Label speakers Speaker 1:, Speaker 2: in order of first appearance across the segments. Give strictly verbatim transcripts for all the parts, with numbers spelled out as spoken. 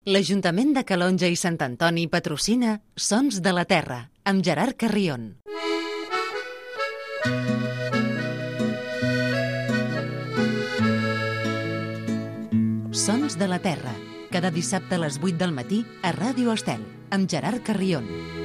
Speaker 1: L'Ajuntament de Calonge i Sant Antoni patrocina Sons de la Terra, amb Gerard Carrion. Sons de la Terra, cada dissabte a les vuit del matí a Ràdio Estel, amb Gerard Carrion.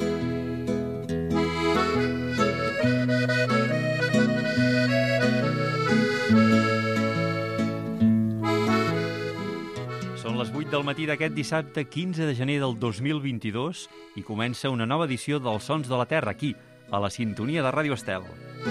Speaker 2: Són les vuit del matí d'aquest dissabte quinze de gener del dos mil vint-i-dos i comença una nova edició dels Sons de la Terra, aquí, a la sintonia de Ràdio Estel.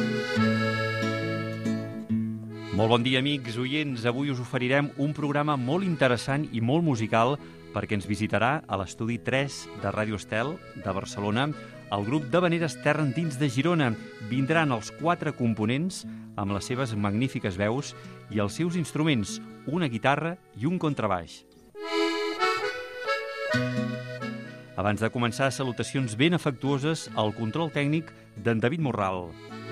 Speaker 2: Molt bon dia, amics oients. Avui us oferirem un programa molt interessant i molt musical perquè ens visitarà a l'estudi tres de Ràdio Estel de Barcelona el grup d'havaneres Terra Endins de Girona. Vindran els quatre components amb les seves magnífiques veus i els seus instruments, una guitarra i un contrabaix. Abans de començar, salutacions ben afectuoses al control tècnic d'en David Morral.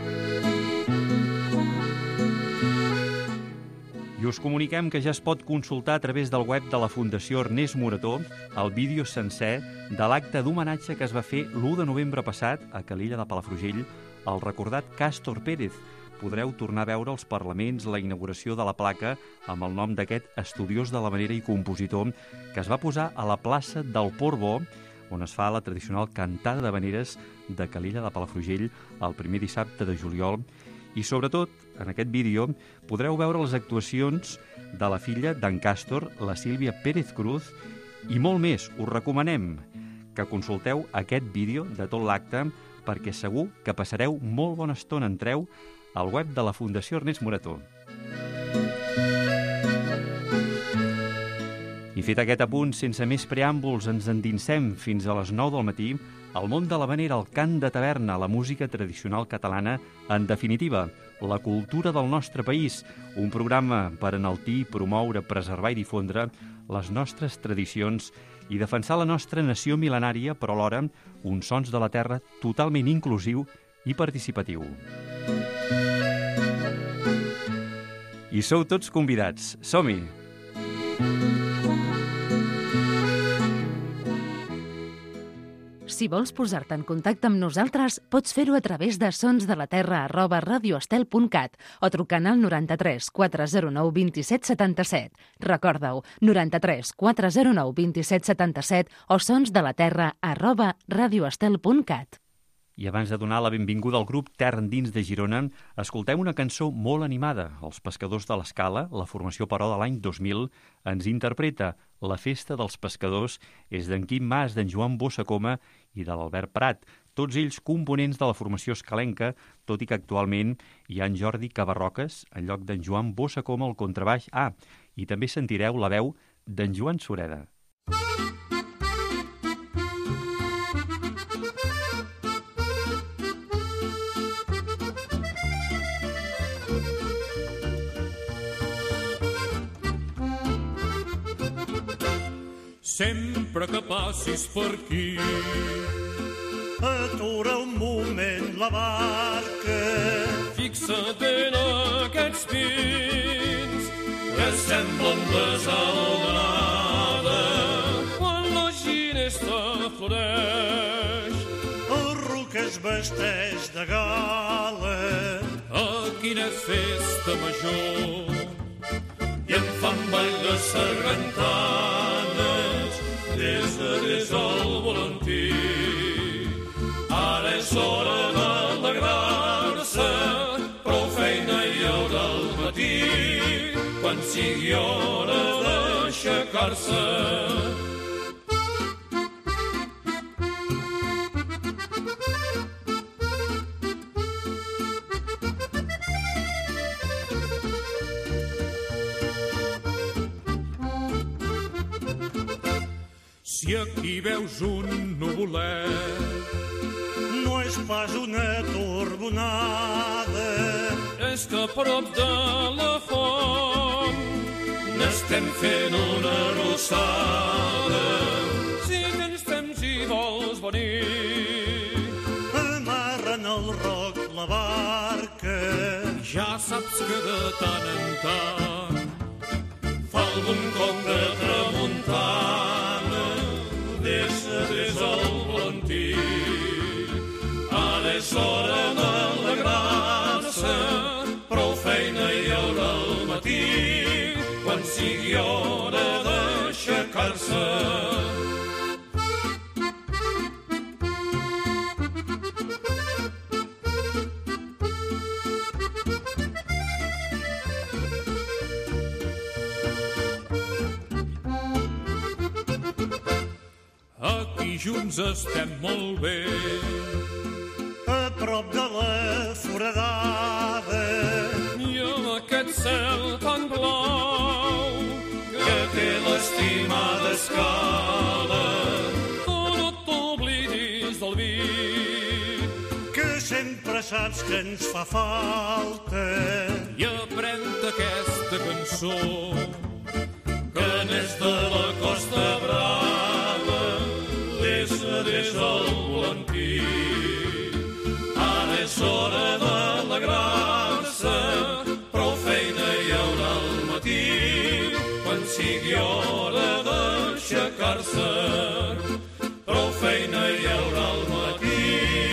Speaker 2: I us comuniquem que ja es pot consultar a través del web de la Fundació Ernest Morató el vídeo sencer de l'acte d'homenatge que es va fer l'u de novembre passat a Calella de Palafrugell al recordat Càstor Pérez. Podreu tornar a veure els parlaments, la inauguració de la placa amb el nom d'aquest estudiós de l'havanera i compositor que es va posar a la plaça del Portbó, on es fa la tradicional cantada d'havaneres de Calella de Palafrugell el primer dissabte de juliol. I sobretot, en aquest vídeo, podreu veure les actuacions de la filla d'en Càstor, la Sílvia Pérez Cruz, i molt més. Us recomanem que consulteu aquest vídeo de tot l'acte perquè segur que passareu molt bona estona. Entreu al web de la Fundació Ernest Morató. I fet aquest apunt, sense més preàmbuls, ens endinsem fins a les nou del matí al món de l'havanera, el cant de taverna, la música tradicional catalana, en definitiva, la cultura del nostre país, un programa per enaltir, promoure, preservar i difondre les nostres tradicions i defensar la nostra nació mil·lenària, però alhora uns sons de la terra totalment inclusiu i participatiu. I sou tots convidats. Som-hi!
Speaker 1: Si vols posar-te en contacte amb nosaltres, pots fer-ho a través de sonsdelaterra arroba radioestel punt cat o trucant al noranta-tres quatre zero nou dos set set set. Recorda-ho, noranta-tres quatre zero nou dos set set set o sonsdelaterra arroba radioestel punt cat.
Speaker 2: I abans de donar la benvinguda al grup Terra Endins de Girona, escoltem una cançó molt animada. Els Pescadors de l'Escala, la formació però de l'any dos mil, ens interpreta La Festa dels Pescadors, és d'en Quim Mas, d'en Joan Bossa Coma i de l'Albert Prat, tots ells components de la formació escalenca, tot i que actualment hi ha en Jordi Cabarroques en lloc d'en Joan Bossa Coma al contrabaix. Ah, i també sentireu la veu d'en Joan Sureda.
Speaker 3: Sempre que passis per aquí,
Speaker 4: atura un moment la barca,
Speaker 3: fixa't en aquests pins que semblen desalada quan la ginesta floreix.
Speaker 4: el ruc es vesteix de gala,
Speaker 3: A quina festa major i en fan ball de sargantanes des de des al volantí. Ara és hora d'alegrar-se, prou feina hi haurà al matí quan sigui hora d'aixecar-se. Si aquí veus un nuvolet,
Speaker 4: no és pas una torbonada,
Speaker 3: és que a prop de la font n'estem fent una rossada. Si tens temps i vols venir,
Speaker 4: amarren el roc la barca,
Speaker 3: ja saps que de tant en tant fa algun cop de tramuntana des el volantí. Ara és hora d'alegrar-se, prou feina hi haurà al matí, quan sigui hora d'aixecar-se. Aquí junts estem molt bé,
Speaker 4: a prop de la foradada,
Speaker 3: i amb aquest cel tan blau que té l'estimada escala. Tu no t'oblidis del vi,
Speaker 4: que sempre saps que ens fa falta,
Speaker 3: i aprèn-te aquesta cançó, que n'és de la Costa Brava, des, des del volantí. Ara és hora d'alegrar-se, prou feina hi haurà al matí, quan sigui hora d'aixecar-se, prou feina hi haurà al matí.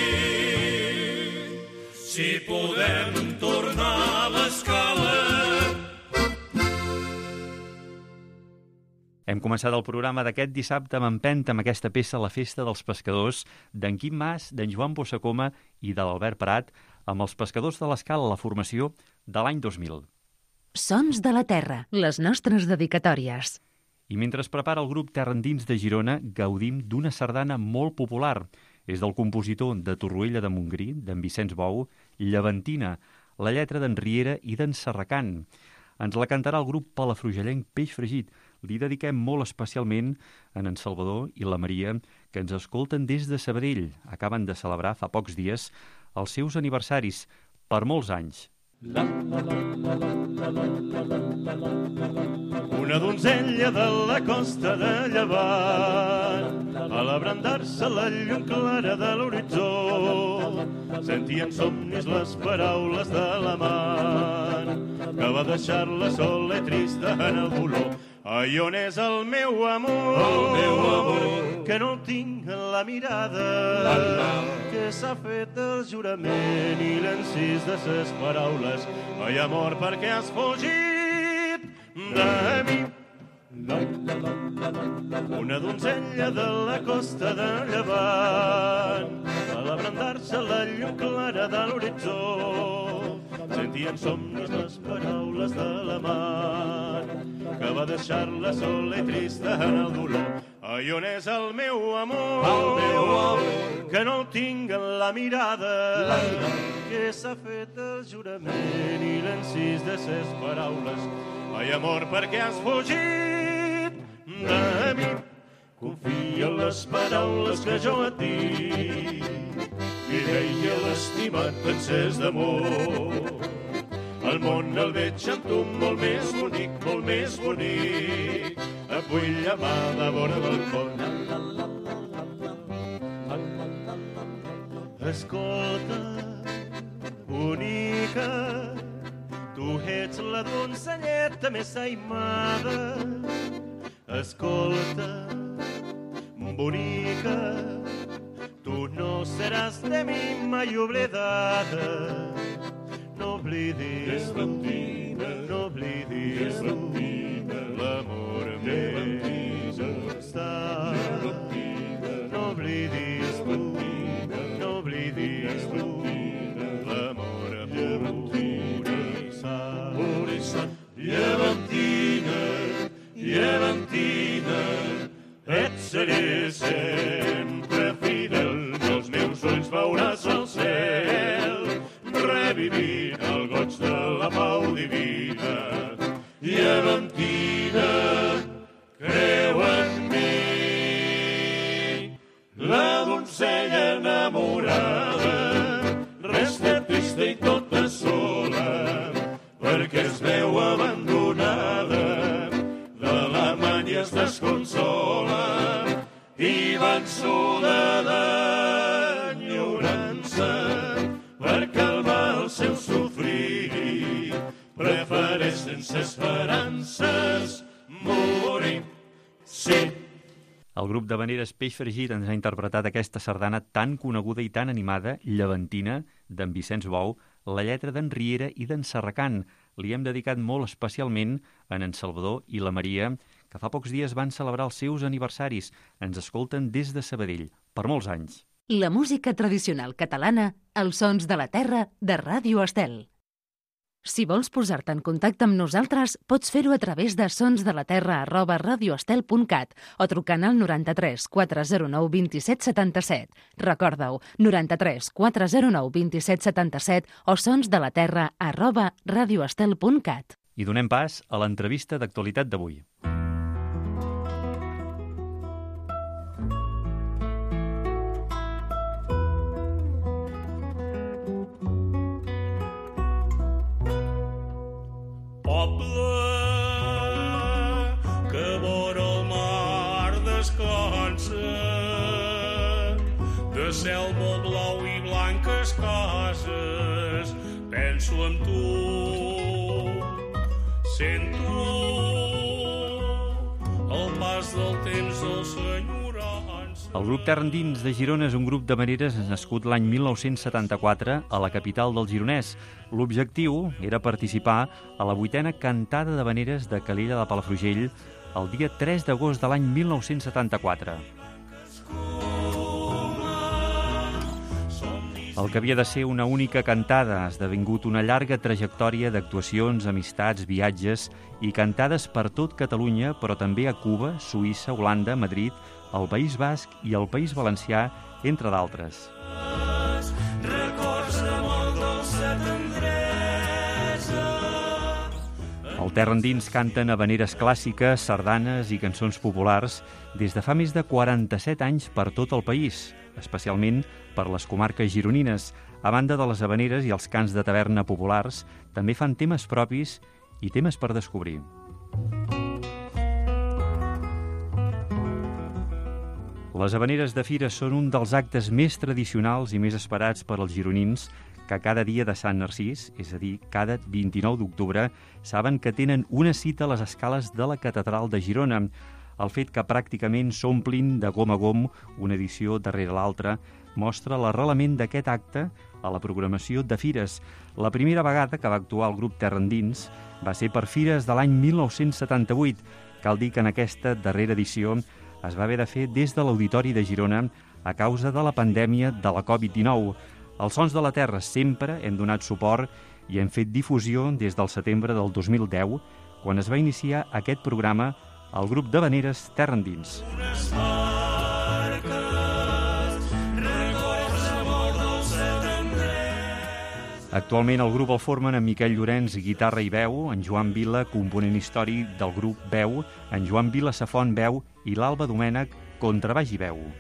Speaker 3: Si podem tornar a l'escala.
Speaker 2: Hem començat el programa d'aquest dissabte amb empenta amb aquesta peça La festa dels pescadors d'en Quim Mas, d'en Joan Bossacoma i de l'Albert Prat, amb els pescadors de l'Escala, la formació de l'any dos mil.
Speaker 1: Sons de la Terra, les nostres dedicatòries.
Speaker 2: I mentre es prepara el grup Terra Endins de Girona, gaudim d'una sardana molt popular. És del compositor de Torroella de Montgrí, d'en Vicenç Bou, Llevantina, la lletra d'en Riera i d'en Serracant. Ens la cantarà el grup palafrugellenc Peix Fregit. Li dediquem molt especialment a en Salvador i la Maria, que ens escolten des de Sabadell. Acaben de celebrar fa pocs dies els seus aniversaris, per molts anys.
Speaker 5: Una donzella de la costa de Llevant, a l'abrandar-se la llum clara de l'horitzó, sentien somnis les paraules de l'amant, que va deixar-la sola i trista en el dolor. Ai, on és el meu amor, el meu amor, que no el tinc en la mirada, que s'ha fet el jurament i l'encís de ses paraules. Ai, amor, per què has fugit de mi? Una donzella de la costa de Llevant, a l'abrandar-se la llum clara de l'horitzó, sentien somnis les paraules de l'amant, que va deixar-la sola i trista en el dolor. Ai, on és el meu amor, el meu amor, que no el tinc en la mirada, que s'ha fet el jurament i l'encís de ses paraules. Ai, amor, per què has fugit de mi? Confia en les paraules que jo et dic, i deia l'estimat t'encès d'amor. El món el veig amb tu molt més bonic, molt més bonic. Et vull llamar de vora del pont. Escolta, bonica, tu ets la donzelleta més aimada. Escolta, bonica, tu no seràs de mi mai oblidada. No oblidis, no oblidis l'amor meu està. No oblidis, no oblidis l'amor purissà. Llevantina, llevantina, et seré sempre fidel, dels meus ulls veuràs el cel, revivint el goig de la pau divina. Llevantina, creu en mi, la donzella enamorada resta trista i tota sola, perquè es veu abandonada, de l'amant i es desconsola, i vençuda d'enyorança, per calmar el seu sofrir, prefereix sense esperances morir. Sí.
Speaker 2: El grup d'havaneres Peix Fregit ens ha interpretat aquesta sardana tan coneguda i tan animada, Llevantina, d'en Vicenç Bou, la lletra d'en Riera i d'en Serracant. Li hem dedicat molt especialment a en Salvador i la Maria, que fa pocs dies van celebrar els seus aniversaris. Ens escolten des de Sabadell, per molts anys.
Speaker 1: La música tradicional catalana, els sons de la terra, de Ràdio Estel. Si vols posar-te en contacte amb nosaltres, pots fer-ho a través de sonsdelaterra arroba radioestel punt cat o trucant al noranta-tres quatre zero nou dos set set set. Recorda-ho, noranta-tres quatre zero nou dos set set set o sonsdelaterra arroba radioestel punt cat.
Speaker 2: I donem pas a l'entrevista d'actualitat d'avui.
Speaker 3: Cel molt blau i blanques cases, penso en tu, sento el pas del temps del senyorança.
Speaker 2: El grup Terra Endins de Girona és un grup d'havaneres nascut l'any mil nou-cents setanta-quatre a la capital del Gironès. L'objectiu era participar a la vuitena cantada d'havaneres de Calella de Palafrugell el dia tres d'agost de l'any mil nou-cents setanta-quatre. El que havia de ser una única cantada ha esdevingut una llarga trajectòria d'actuacions, amistats, viatges i cantades per tot Catalunya, però també a Cuba, Suïssa, Holanda, Madrid, el País Basc i el País Valencià, entre d'altres. Al Terra Endins canten havaneres clàssiques, sardanes i cançons populars des de fa més de quaranta-set anys per tot el país, especialment per les comarques gironines. A banda de les havaneres i els cants de taverna populars, també fan temes propis i temes per descobrir. Les havaneres de Fira són un dels actes més tradicionals i més esperats per als gironins, que cada dia de Sant Narcís, és a dir, cada vint-i-nou d'octubre, saben que tenen una cita a les escales de la Catedral de Girona. El fet que pràcticament s'omplin de gom a gom una edició darrere l'altra mostra l'arrelament d'aquest acte a la programació de fires. La primera vegada que va actuar el grup Terra Endins va ser per fires de l'any mil nou-cents setanta-vuit. Cal dir que en aquesta darrera edició es va haver de fer des de l'Auditori de Girona a causa de la pandèmia de la covid dinou. Als Sons de la Terra sempre hem donat suport i hem fet difusió des del setembre del dos mil deu, quan es va iniciar aquest programa al grup d'havaneres Terra Endins. Actualment el grup el formen en Miquel Llorenç, guitarra i veu, en Joan Vila, component històric del grup veu, en Joan Vila Safont, veu, i l'Alba Domènech, contrabaix i veu.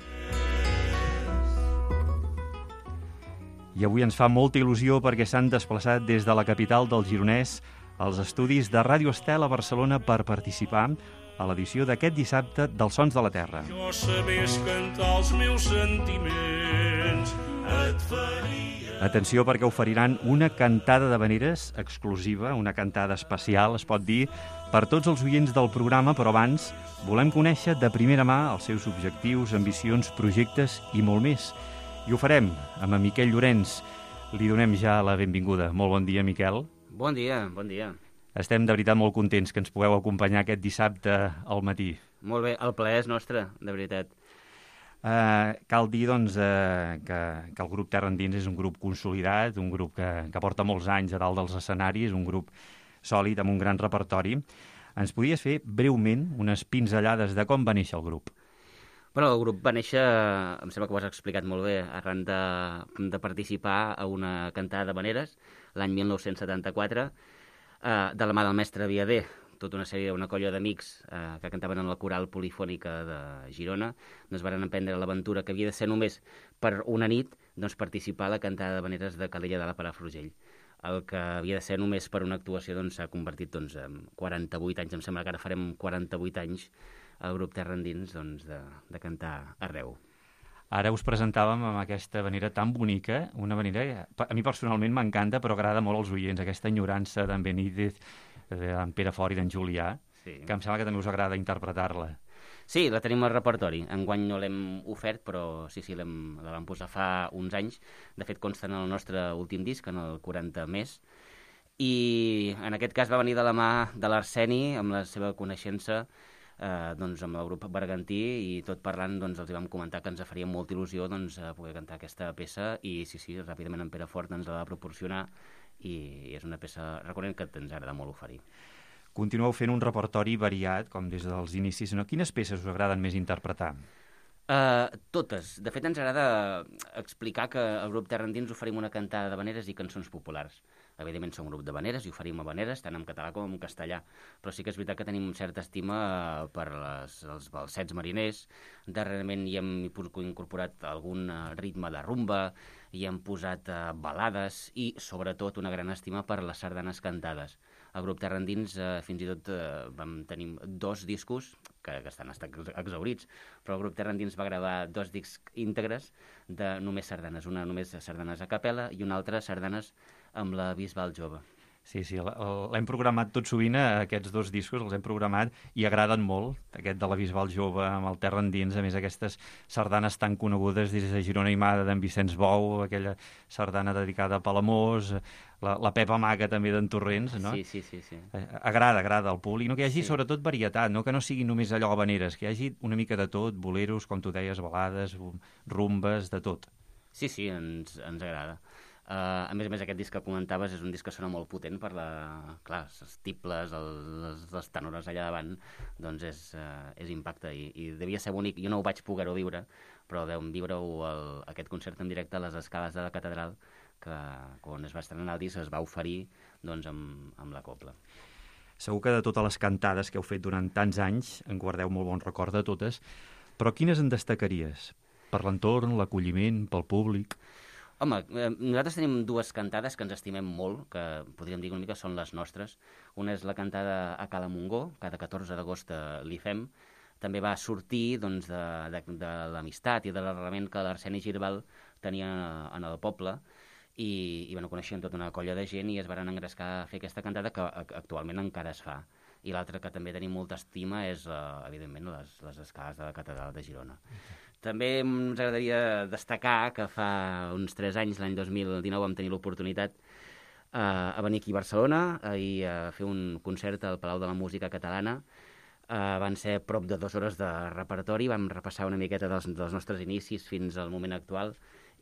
Speaker 2: I avui ens fa molta il·lusió perquè s'han desplaçat des de la capital del Gironès als estudis de Ràdio Estel a Barcelona per participar a l'edició d'aquest dissabte dels Sons de la Terra.
Speaker 3: Jo sabés cantar els meus sentiments, et faria...
Speaker 2: Atenció, perquè oferiran una cantada d'havaneres exclusiva, una cantada especial, es pot dir, per tots els oients del programa, però abans volem conèixer de primera mà els seus objectius, ambicions, projectes i molt més. I ho farem amb en Miquel Llorenç. Li donem ja la benvinguda. Molt bon dia, Miquel.
Speaker 6: Bon dia, bon dia.
Speaker 2: Estem de veritat molt contents que ens pugueu acompanyar aquest dissabte al matí.
Speaker 6: Molt bé, el plaer és nostre, de veritat.
Speaker 2: Uh, cal dir, doncs, uh, que, que el grup Terra Endins és un grup consolidat, un grup que, que porta molts anys a dalt dels escenaris, un grup sòlid amb un gran repertori. Ens podies fer breument unes pinzellades de com va néixer el grup?
Speaker 6: Bueno, el grup va néixer, em sembla que ho has explicat molt bé, arran de, de participar a una cantada d'havaneres l'any mil nou-cents setanta-quatre, eh, de la mà del mestre Viader, tota una sèrie, una colla d'amics eh, que cantaven en la coral polifònica de Girona, doncs van emprendre l'aventura que havia de ser només per una nit, doncs participar a la cantada d'havaneres de Calella de la Palafrugell. El que havia de ser només per una actuació doncs s'ha convertit doncs, en quaranta-vuit anys, em sembla que ara farem quaranta-vuit anys el grup Terra Endins doncs, de, de cantar arreu.
Speaker 2: Ara us presentàvem amb aquesta manera tan bonica, una manera que a mi personalment m'encanta, però agrada molt als oients, aquesta enyorança d'en Benítez, d'en Pere Fort i d'en Julià, sí, que em sembla que també us agrada interpretar-la.
Speaker 6: Sí, la tenim al repertori. Enguany no l'hem ofert, però sí, sí, l'hem, la vam posar fa uns anys. De fet, consta en el nostre últim disc, en el quaranta més. I en aquest cas va venir de la mà de l'Arseni, amb la seva coneixença, eh, doncs, amb el grup Bergantí, i tot parlant doncs, els vam comentar que ens faria molta il·lusió doncs, poder cantar aquesta peça, i sí, sí, ràpidament en Pere Fort ens la va proporcionar, i és una peça recurrent que ens agrada molt oferir.
Speaker 2: Continueu fent un repertori variat, com des dels inicis. No? Quines peces us agraden més interpretar?
Speaker 6: Uh, totes. De fet, ens agrada explicar que al grup Terra Endins oferim una cantada d'havaneres i cançons populars. Evidentment som un grup d'havaneres i oferim havaneres tant en català com en castellà, però sí que és veritat que tenim certa estima per les, els balsets mariners. Darrerament hi hem incorporat algun ritme de rumba, hi hem posat uh, balades i, sobretot, una gran estima per les sardanes cantades. El grup Terra Endins eh, fins i tot eh, vam tenir dos discos que, que estan estat exhaurits, però el grup Terra Endins va gravar dos discs íntegres de només sardanes, una només sardanes a capella i una altra sardanes amb la Bisbal Jove.
Speaker 2: Sí, sí, l'hem programat tot sovint, aquests dos discos, els hem programat i agraden molt, aquest de la Bisbal Jove amb el Terra Endins, a més aquestes sardanes tan conegudes des de Girona i Mada d'en Vicenç Bou, aquella sardana dedicada a Palamós, la, la Pepa Maga també d'en Torrents, no?
Speaker 6: Sí, sí, sí, sí.
Speaker 2: Agrada, agrada al públic, no? Que hi hagi
Speaker 6: sí. sobretot
Speaker 2: sobretot varietat, no? Que no sigui només allò habaneres, que hi hagi una mica de tot, boleros, com tu deies, balades, rumbes, de tot.
Speaker 6: Sí, sí, ens, ens agrada. Uh, a més a més, aquest disc que comentaves és un disc que sona molt potent per la... Clar, els tibles, el, les, les tenores allà davant, doncs és, uh, és impacte i, i devia ser bonic. Jo no ho vaig poder-ho viure, però vam viure-ho el, aquest concert en directe a les escales de la catedral, que quan es va estrenar el disc es va oferir doncs, amb, amb la cobla.
Speaker 2: Segur que de totes les cantades que heu fet durant tants anys en guardeu molt bon record de totes, però quines en destacaries? Per l'entorn, l'acolliment, pel públic?
Speaker 6: Home, eh, nosaltres tenim dues cantades que ens estimem molt, que podríem dir una mica són les nostres. Una és la cantada a Cala Montgó, cada catorze d'agost l'hi fem. També va sortir doncs, de, de, de l'amistat i de l'arrelament que l'Arseni Girbal tenia en el poble, i, i bueno, coneixien tota una colla de gent i es van engrescar a fer aquesta cantada que actualment encara es fa. I l'altra que també tenim molta estima és, eh, evidentment, les, les escales de la catedral de Girona. Okay. També ens agradaria destacar que fa uns tres anys, l'any dos mil dinou, vam tenir l'oportunitat eh, a venir aquí a Barcelona i a fer un concert al Palau de la Música Catalana. Eh, van ser prop de dues hores de repertori, vam repassar una miqueta dels, dels nostres inicis fins al moment actual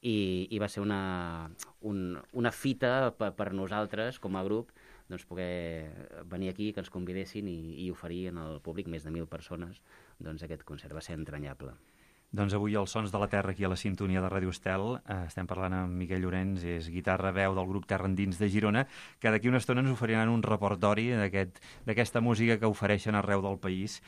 Speaker 6: i, i va ser una, un, una fita per, per nosaltres, com a grup, doncs poder venir aquí, que ens convidessin i, i oferir en el públic, més de mil persones, doncs aquest concert va ser entranyable.
Speaker 2: Doncs avui els Sons de la Terra aquí a la sintonia de Ràdio Estel. Eh, estem parlant amb Miquel Llorenç, és guitarra-veu del grup Terra Endins de Girona, que d'aquí una estona ens oferiran un repertori d'aquesta aquest, música que ofereixen arreu del país.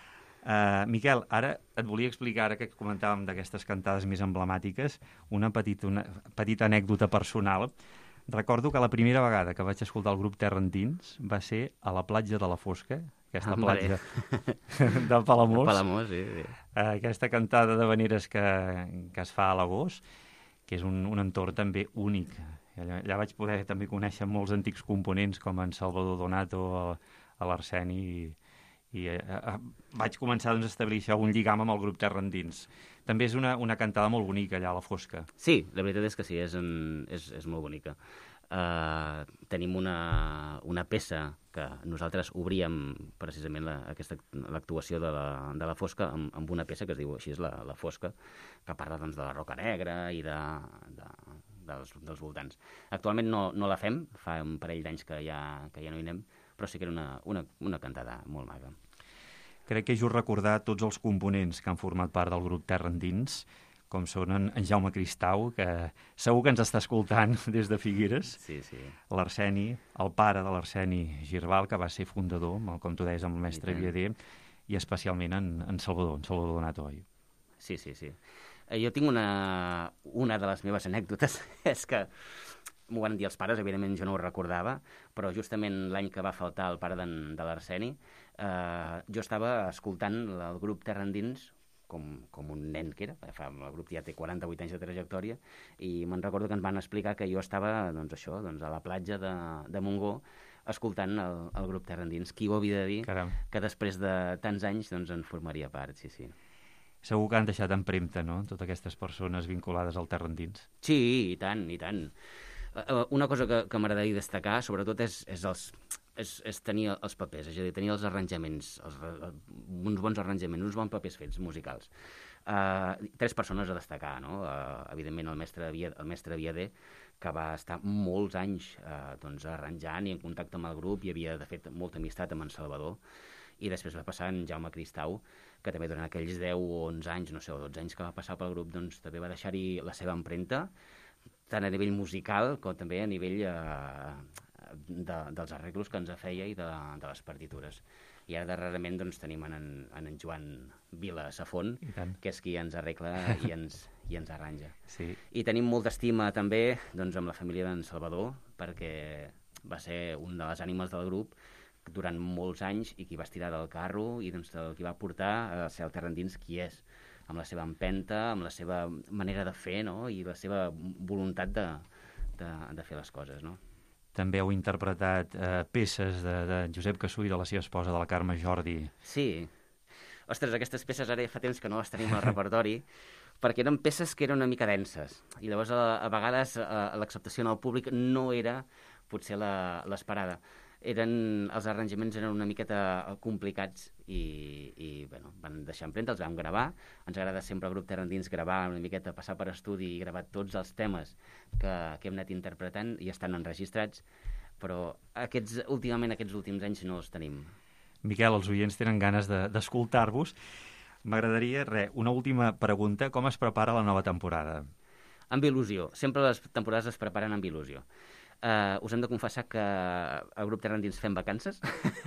Speaker 2: Eh, Miquel, ara et volia explicar, ara que comentàvem d'aquestes cantades més emblemàtiques, una petita, una petita anècdota personal. Recordo que la primera vegada que vaig escoltar el grup Terra Endins va ser a la platja de la Fosca, aquesta ah, platja de Palamós.
Speaker 6: Palamós, sí, sí.
Speaker 2: Aquesta cantada d'havaneres que, que es fa a l'agost, que és un, un entorn també únic. Allà, allà vaig poder també conèixer molts antics components com en Salvador Donato, a l'Arseni, i, i eh, vaig començar doncs, a establir això, un lligam amb el grup Terra Endins. També és una, una cantada molt bonica allà a la Fosca.
Speaker 6: Sí, la veritat és que sí, és, un, és, és molt bonica. Uh, tenim una, una peça que nosaltres obríem precisament la, aquesta, l'actuació de la, de la Fosca amb, amb una peça que es diu així, és la, la Fosca, que parla doncs, de la Roca Negra i de, de, dels, dels voltants. Actualment no, no la fem, fa un parell d'anys que ja, que ja no hi anem, però sí que era una, una, una cantada molt maca.
Speaker 2: Crec que és just recordar tots els components que han format part del grup Terra Endins, com són en, en Jaume Cristau, que segur que ens està escoltant des de Figueres,
Speaker 6: sí, sí.
Speaker 2: l'Arseni, el pare de l'Arseni Girbal, que va ser fundador, com tu deies, amb el mestre Viader, i especialment en, en Salvador, en Salvador Donato, oi?
Speaker 6: Sí, sí, sí. Eh, jo tinc una, una de les meves anècdotes, és que m'ho van dir els pares, evidentment jo no ho recordava, però justament l'any que va faltar el pare de l'Arseni, eh, jo estava escoltant el grup Terra Endins com, com un nen que era, el grup ja té quaranta-vuit anys de trajectòria, i me'n recordo que ens van explicar que jo estava, doncs això, doncs a la platja de, de Montgó, escoltant el, el grup Terra Endins. Qui ho havia de dir
Speaker 2: Caram.
Speaker 6: que després de tants anys doncs, en formaria part, sí, sí.
Speaker 2: Segur que han deixat empremta, no?, totes aquestes persones vinculades al Terra Endins.
Speaker 6: Sí, i tant, i tant. Una cosa que, que m'agradaria destacar, sobretot, és, és, els, és, és tenir els papers, és a dir, tenir els arranjaments, els, uns bons arranjaments, uns bons papers fets, musicals. Uh, tres persones a destacar, no? Uh, evidentment, el mestre, el mestre Viader, que va estar molts anys uh, doncs, arranjant i en contacte amb el grup, i havia, de fet, molta amistat amb en Salvador. I després va passar en Jaume Cristau, que també durant aquells deu o onze anys, no sé, o dotze anys que va passar pel grup, doncs també va deixar-hi la seva empremta, tant a nivell musical com també a nivell eh, de, dels arreglos que ens feia i de, de les partitures. I ara darrerament doncs, tenim en, en, en Joan Vila Safon, que és qui ens arregla i ens, i ens arranja.
Speaker 2: Sí.
Speaker 6: I tenim molta estima també doncs, amb la família d'en Salvador, perquè va ser un de les ànimes del grup durant molts anys i qui va estirar del carro i doncs, el qui va portar a ser el Terra Endins qui és, amb la seva empenta, amb la seva manera de fer, no?, i la seva voluntat de, de, de fer les coses, no?
Speaker 2: També heu interpretat eh, peces de, de Josep Cassú i de la seva esposa, de la Carme Jordi.
Speaker 6: Sí. Ostres, aquestes peces ara ja fa temps que no les tenim al repertori, perquè eren peces que eren una mica denses, i llavors a, a vegades a, a l'acceptació en el públic no era potser l'esperada. Eren, els arranjaments eren una miqueta complicats i, i bueno, van deixar empremta, els vam gravar. Ens agrada sempre al grup Terra Endins gravar una miqueta, passar per estudi i gravar tots els temes que, que hem anat interpretant i estan enregistrats, però aquests, últimament aquests últims anys no els tenim.
Speaker 2: Miquel, els oients tenen ganes de, d'escoltar-vos. M'agradaria, res, una última pregunta. Com es prepara la nova temporada?
Speaker 6: Amb il·lusió. Sempre les temporades es preparen amb il·lusió. Uh, us hem de confessar que al grup Terra Endins fem vacances.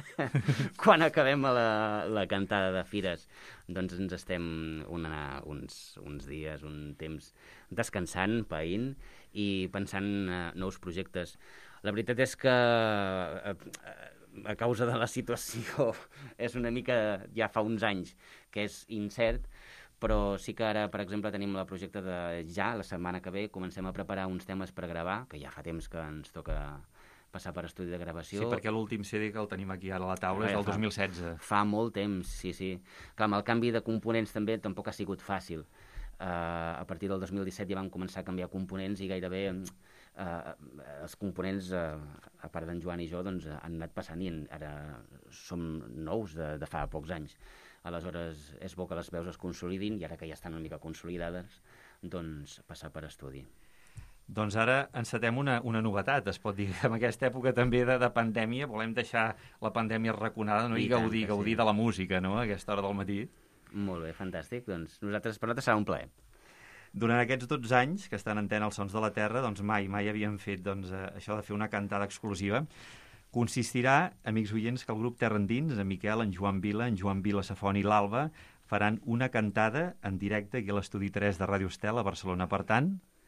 Speaker 6: Quan acabem la, la cantada de fires, doncs ens estem una, uns, uns dies, un temps descansant, païnt i pensant uh, nous projectes. La veritat és que uh, a causa de la situació és una mica, ja fa uns anys, que és incert, però sí que ara, per exemple, tenim el projecte de ja, la setmana que ve, comencem a preparar uns temes per gravar, que ja fa temps que ens toca passar per estudi de gravació.
Speaker 2: Sí, perquè l'últim C D que el tenim aquí ara a la taula és del dos mil setze.
Speaker 6: Fa molt temps, sí, sí. Clar, amb el canvi de components també tampoc ha sigut fàcil. Uh, a partir del dos mil disset ja vam començar a canviar components i gairebé uh, els components, uh, a part d'en Joan i jo, doncs, han anat passant i ara som nous de, de fa pocs anys. Aleshores, és bo que les veus es consolidin i ara que ja estan una mica consolidades, doncs passar per estudi.
Speaker 2: Doncs ara encetem una, una novetat, es pot dir. En aquesta època també de, de pandèmia volem deixar la pandèmia arraconada, no? I, I gaudir, gaudir sí. de la música, no?, a aquesta hora del matí.
Speaker 6: Molt bé, fantàstic. Doncs nosaltres, per nosaltres serà un plaer.
Speaker 2: Durant aquests dotze anys que estan en antena els Sons de la Terra, doncs mai, mai havíem fet doncs, això de fer una cantada exclusiva. Consistirà, amics oients, que el grup Terra Endins, en Miquel, en Joan Vila, en Joan Vila Safon i l'Alba, faran una cantada en directe aquí a l'estudi tres de Ràdio Estel a Barcelona. Per tant,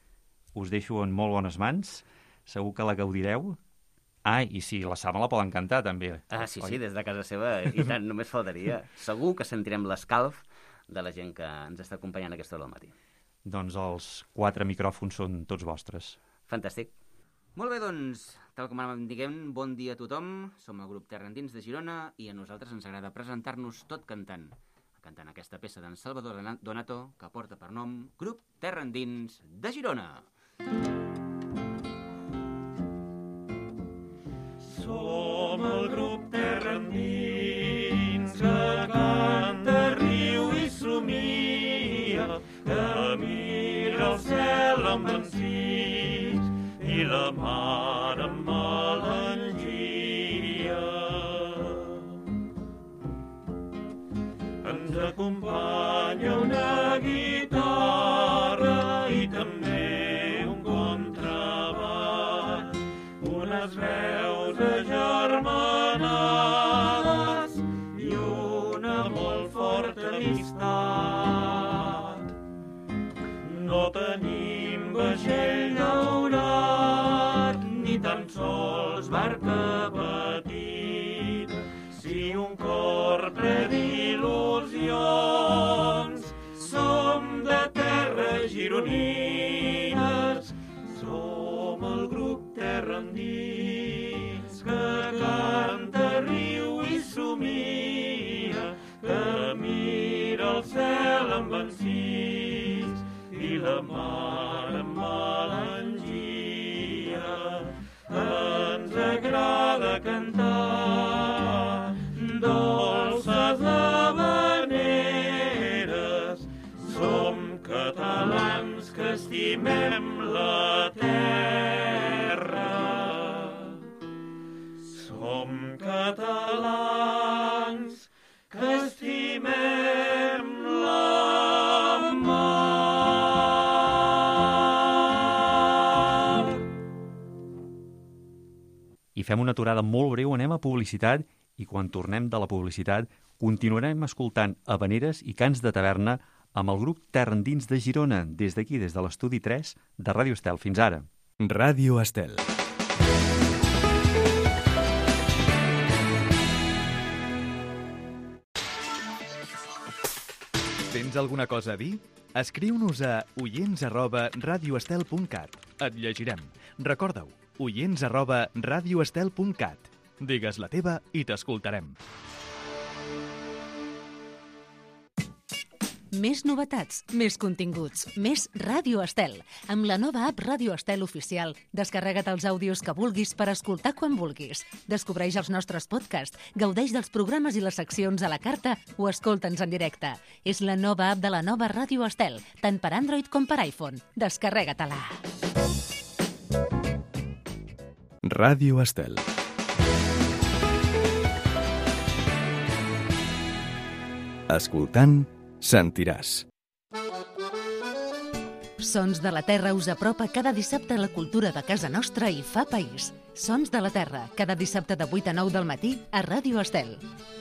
Speaker 2: us deixo en molt bones mans, segur que la gaudireu. Ah, i sí, la Sama la poden cantar també.
Speaker 6: Ah, sí, sí, des de casa seva, i tant, només faltaria. Segur que sentirem l'escalf de la gent que ens està acompanyant a aquesta hora del matí.
Speaker 2: Doncs els quatre micròfons són tots vostres.
Speaker 6: Fantàstic. Molt bé, doncs, tal com ara diguem, bon dia a tothom. Som el grup Terra Endins de Girona i a nosaltres ens agrada presentar-nos tot cantant. Cantant aquesta peça d'en Salvador Donato que porta per nom Grup Terra Endins de Girona.
Speaker 3: Som el grup Terra Endins que canta, riu i somia, que mira el cel amb encís i la mar amb melangia. Ens acompanya una guitarra i també un contrabaix, unes veus agermanades i una molt forta amistat. No tenim vaixell daurat ni tan sols barca petit, si un cor ple d'il·lusions, som de terres gironines, som el grup Terra Endins que
Speaker 5: i la mar en melangia. Ens agrada cantar dolces havaneres. Som catalans que estimem la terra. Som catalans que estimem la mar.
Speaker 2: I fem una aturada molt breu, anem a publicitat i quan tornem de la publicitat continuarem escoltant havaneres i cants de taverna amb el grup Terra Endins de Girona, des d'aquí, des de l'estudi tres de Ràdio Estel. Fins ara.
Speaker 7: Ràdio Estel. Tens alguna cosa a dir? Escriu-nos a oients arroba radioestel punt cat. Et llegirem. Recorda-ho, oients arroba radioestel punt cat. Digues la teva i t'escoltarem.
Speaker 1: Més novetats, més continguts, més Ràdio Estel. Amb la nova app Ràdio Estel Oficial, descarrega't els àudios que vulguis per escoltar quan vulguis. Descobreix els nostres podcasts, gaudeix dels programes i les seccions a la carta o escolta'ns en directe. És la nova app de la nova Ràdio Estel, tant per Android com per iPhone. Descarrega-te-la.
Speaker 7: Ràdio Estel. Escoltant, sentiràs.
Speaker 1: Sons de la Terra us apropa cada dissabte a la cultura de casa nostra i fa país. Sons de la Terra, cada dissabte de vuit a nou del matí a Ràdio Estel.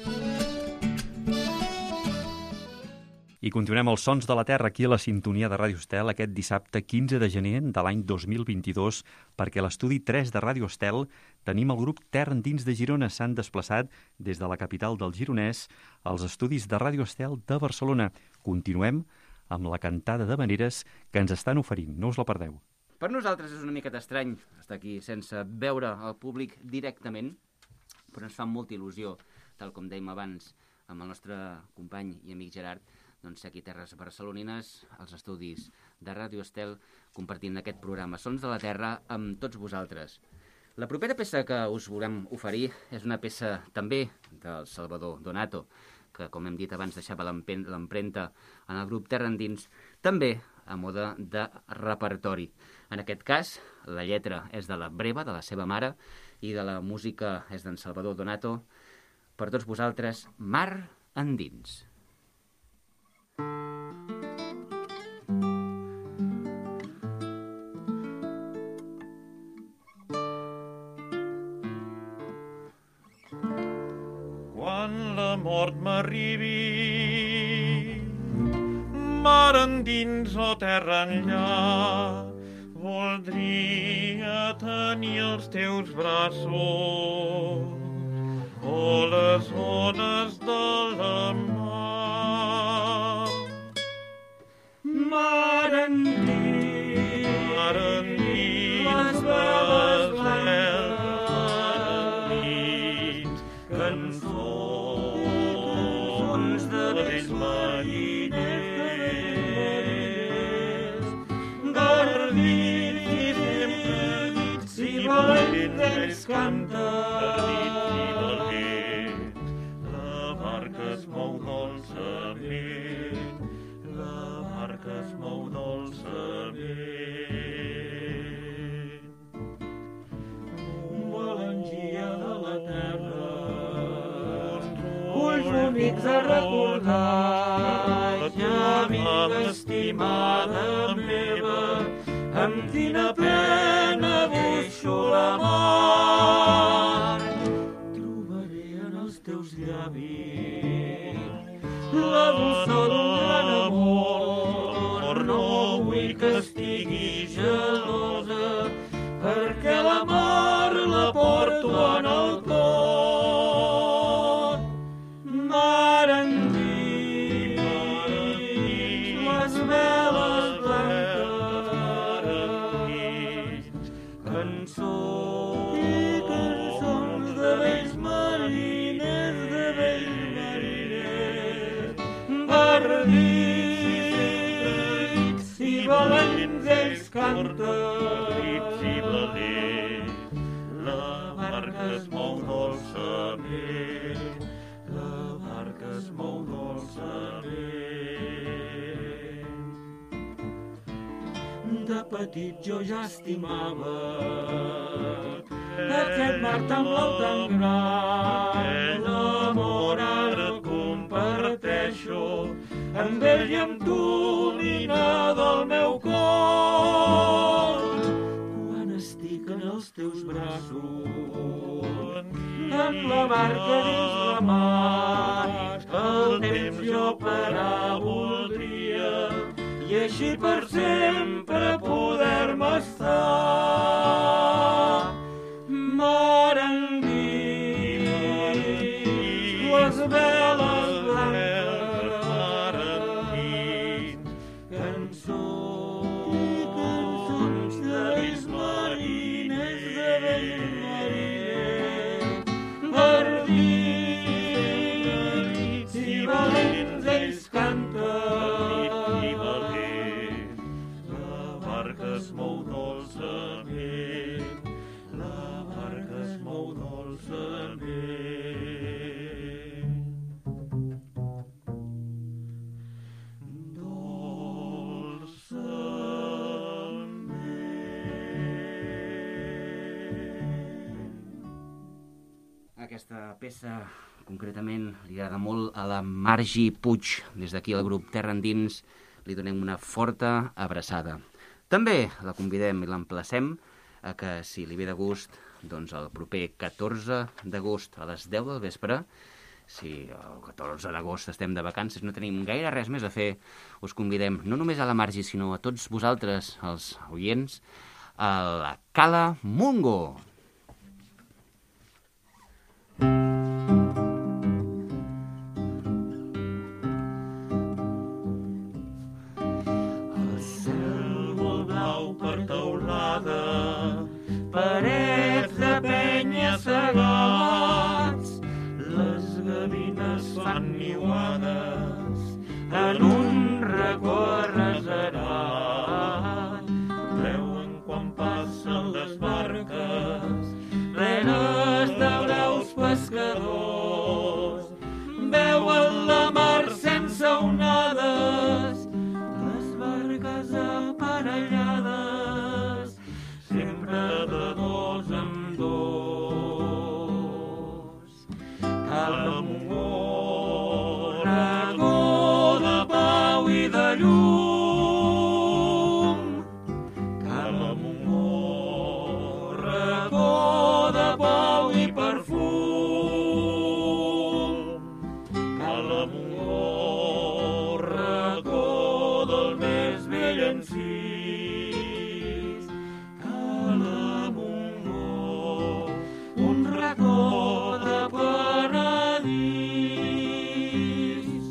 Speaker 2: I continuem els Sons de la Terra aquí a la sintonia de Ràdio Estel aquest dissabte quinze de gener de l'any dos mil vint-i-dos, perquè a l'estudi tres de Ràdio Estel tenim el grup Terra Endins de Girona. S'han desplaçat des de la capital del Gironès als estudis de Ràdio Estel de Barcelona. Continuem amb la cantada d'havaneres que ens estan oferint. No us la perdeu.
Speaker 6: Per nosaltres és una miqueta estrany estar aquí sense veure el públic directament, però ens fa molta il·lusió, tal com dèiem abans amb el nostre company i amic Gerard, doncs ser aquí a Terres Barcelonines, als estudis de Ràdio Estel, compartint aquest programa Sons de la Terra amb tots vosaltres. La propera peça que us volem oferir és una peça també del Salvador Donato, que, com hem dit abans, deixava l'empremta en el grup Terra Endins, també a mode de repertori. En aquest cas, la lletra és de la Breva, de la seva mare, i de la música és d'en Salvador Donato. Per tots vosaltres, Mar Endins.
Speaker 5: Quan la mort m'arribi, mar endins o terra enllà, voldria tenir els teus braços o les ones de la mar. Mar endins, mar endins, les veles blanques, cançons de vells mariners, garbits i sempre i valents ells canten, garbits i valents, la barca es mou dolçament, la barca es mou dolçament. Melangia de la terra, ulls únics a recordar, ja vinc estimada meva, amb quina pena deixo la mar. Trobaré en els teus llavis la dolçor d'un gran amor, no vull que estigui gelosa, perquè l'amor la porto en el cor. Mar endins, les veles blanques, cançons i cançons de vells mariners, de vells mariners, garbits i valents ells canten, crits i valents, la barca es mou dolçament, la barca es mou dolçament. De petit jo ja estimava aquest mar tan blau tan gran, l'amor ara el comparteixo amb ell i amb tu, nina del meu cor. Quan estic en els teus braços, en la barca dins la mar, el temps jo parar voldria i així per sempre poder-me estar. Mar endins, les veles blanques, mar endins, cançons i cançons de vells mariners, de vells mariners, ardits i valents ells canten, i valents, la barca es mou dolçament, la barca es mou dolçament. Dolçament.
Speaker 6: Aquesta peça, concretament, li agrada molt a la Margi Puig. Des d'aquí, al grup Terra Endins, li donem una forta abraçada. També la convidem i l'emplacem a que, si li ve de gust, doncs el proper catorze d'agost a les deu del vespre, si el catorze d'agost estem de vacances, no tenim gaire res més a fer, us convidem no només a la Margi, sinó a tots vosaltres, els oients, a la Cala Mungo.
Speaker 5: Parets de penya segats, les gavines fan niuades en un racó arreserat. Veuen quan passen les barques plenes de braus pescadors, veuen la mar sense onades, les barques aparellades, sempre de dos en dos. Cala Montgó, racó de pau i de llum. Cala Montgó, racó de pau i perfum. Cala Montgó, racó del més vell encís. Un racó de paradís.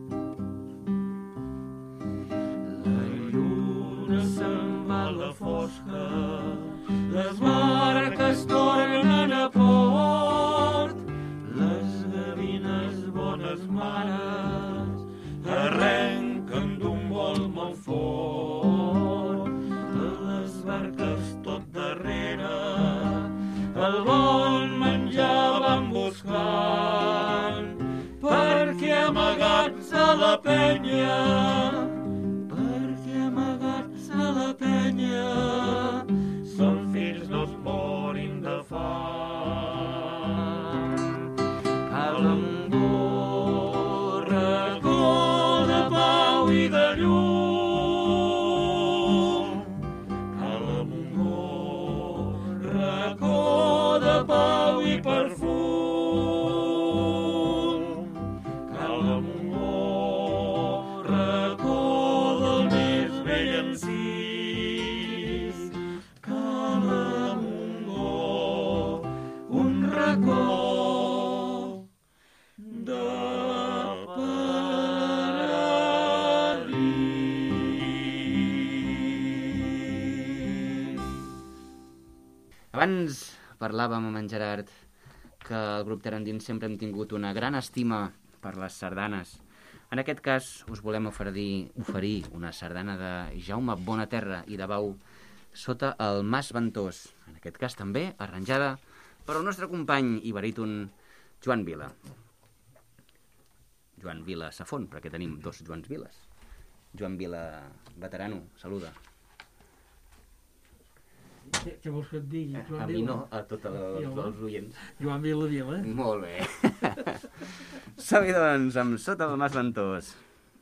Speaker 5: La lluna se'n va a la fosca, les barques tornen a port, les gavines bones mares arrenquen d'un vol molt fort, les barques tot darrere el bon menjar van buscant, perquè amagats a la penya, perquè amagats a la penya, són fills no es morin de fam. Cala Montgó, racó de pau i de llum. Cala Montgó, racó de pau i perfum. Cala Montgó, racó del més vell encís. Cala Montgó, un racó de paradís.
Speaker 6: Abans parlàvem amb en Gerard que el grup Terra Endins sempre hem tingut una gran estima per les sardanes. En aquest cas us volem oferir, oferir una sardana de Jaume Bonaterra i de Bau sota el Mas Ventós. En aquest cas també arranjada per el nostre company i baríton Joan Vila. Joan Vila Safon, perquè tenim dos Joans Viles. Joan Vila, veterano, saluda.
Speaker 8: Què, què vols que et digui? Joan
Speaker 6: a
Speaker 8: Vila?
Speaker 6: mi no, a tots els, els oients.
Speaker 8: Joan Vila Vila.
Speaker 6: Molt bé. Som-hi, doncs, amb Sota el Mas Ventós.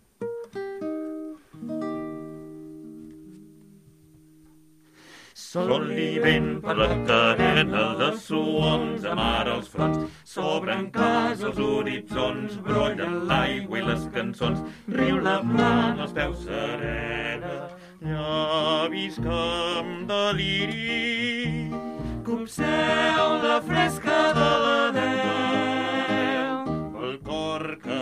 Speaker 5: Sol i vent per la carena de suons amara els fronts, s'obren clars els horitzons, brollen l'aigua i les cançons, riu la plana als peus serena, llavis que amb deliri copseu la fresca de la Déu, el cor que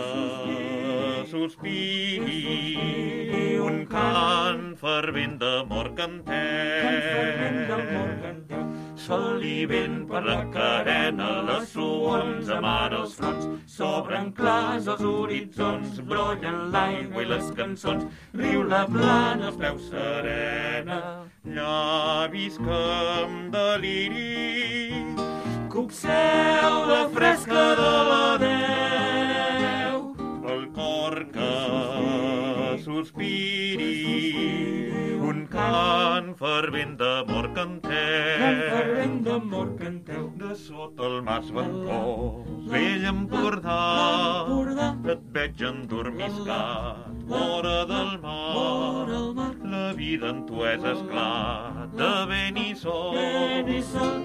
Speaker 5: sospiri, un cant fervent d'amor cantem. Sol i vent per la carena, les suons amara els fronts, s'obren clars els horitzons, brollen l'aigua i les cançons, riu la plana als peus serena, llavis que amb deliri copseu la fresca de la Déu, el cor que sospiri, un cant fervent d'amor cantem. Cant fervent d'amor canteu. De sota el Mas Ventós, vell Empordà, et veig endormiscat, vora del mar, la vida en tu és esclat, de vent i sol.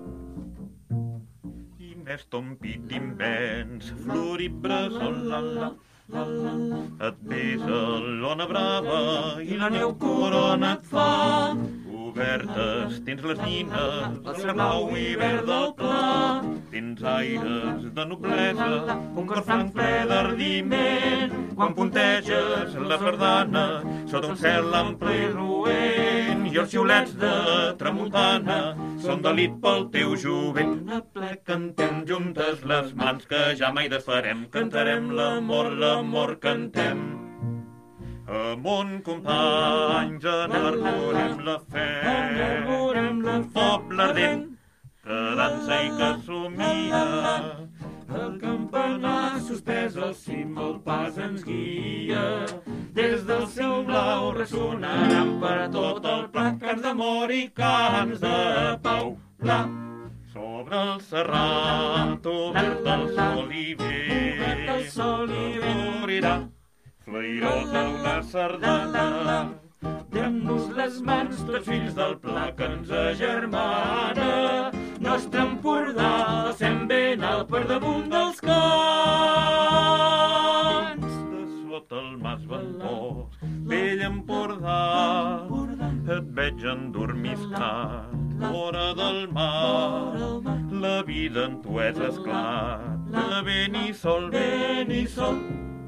Speaker 5: I més ton pit immens, florit bressol, la la, la la la, et besa l'ona brava i la neu corona et fa. Obertes tens les nines, el cel blau i verd del pla, tens aires de noblesa, un cor franc ple d'ardiment, quan punteges la sardana sota un cel ample i roent, i els xiulets de tramuntana són delit pel teu jovent. A ple cantem juntes les mans que ja mai desfarem, cantarem l'amor, l'amor cantem. Amunt, companys, enarborem la fe, un poble ardent que dansa i que somia. El campanar suspès al cim, el pas ens guia. Des del cim blau ressonaran per tot el pla cants d'amor i cants de pau. Pla, sobre el serrat, obert el sol i vent, morirà flairosa una sardana. Dem-nos les mans, tots fills del pla que ens agermana. Nostre Empordà, alcem ben alt per damunt dels cants. De sota el Mas Ventós, vell Empordà, et veig endormiscat, vora del mar, la vida en tu és esclat, de vent i sol, vent i sol.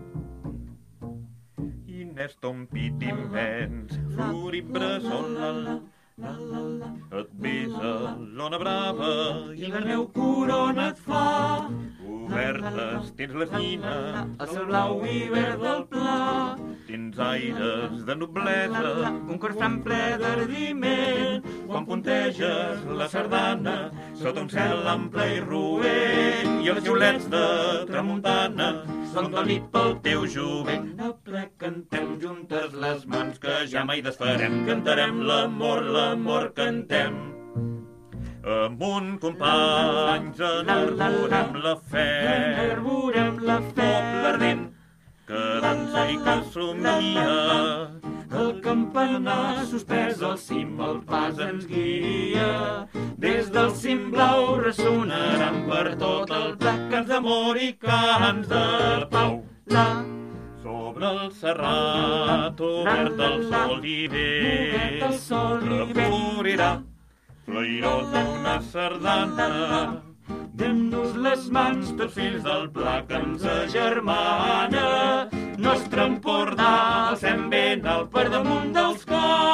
Speaker 5: És ton pit immens, florit bressol, la la, la la la, et besa l'ona brava i la neu corona et fa. Obertes tens les nines, el cel blau i verd del pla, tens aires de noblesa, un cor franc ple d'ardiment, quan punteges la sardana sota un cel ample i roent, i els xiulets de tramuntana són delit pel teu jovent. A ple cantem juntes les mans que ja mai desfarem, cantarem l'amor, l'amor cantem. Amunt, companys, enarborem la fe, enarborem la fe, poble ardent que dansa i que somia. El campanar suspès al cim, el pas ens guia. Des del cim blau ressonaran per tot el pla cants d'amor i cants de pau. La, sobre el serrat, obert el sol i vent, remorirà flairosa una sardana. Dem-nos les mans, tots fills del pla que ens agermana. Nostre Empordà, alcem ben alt per damunt dels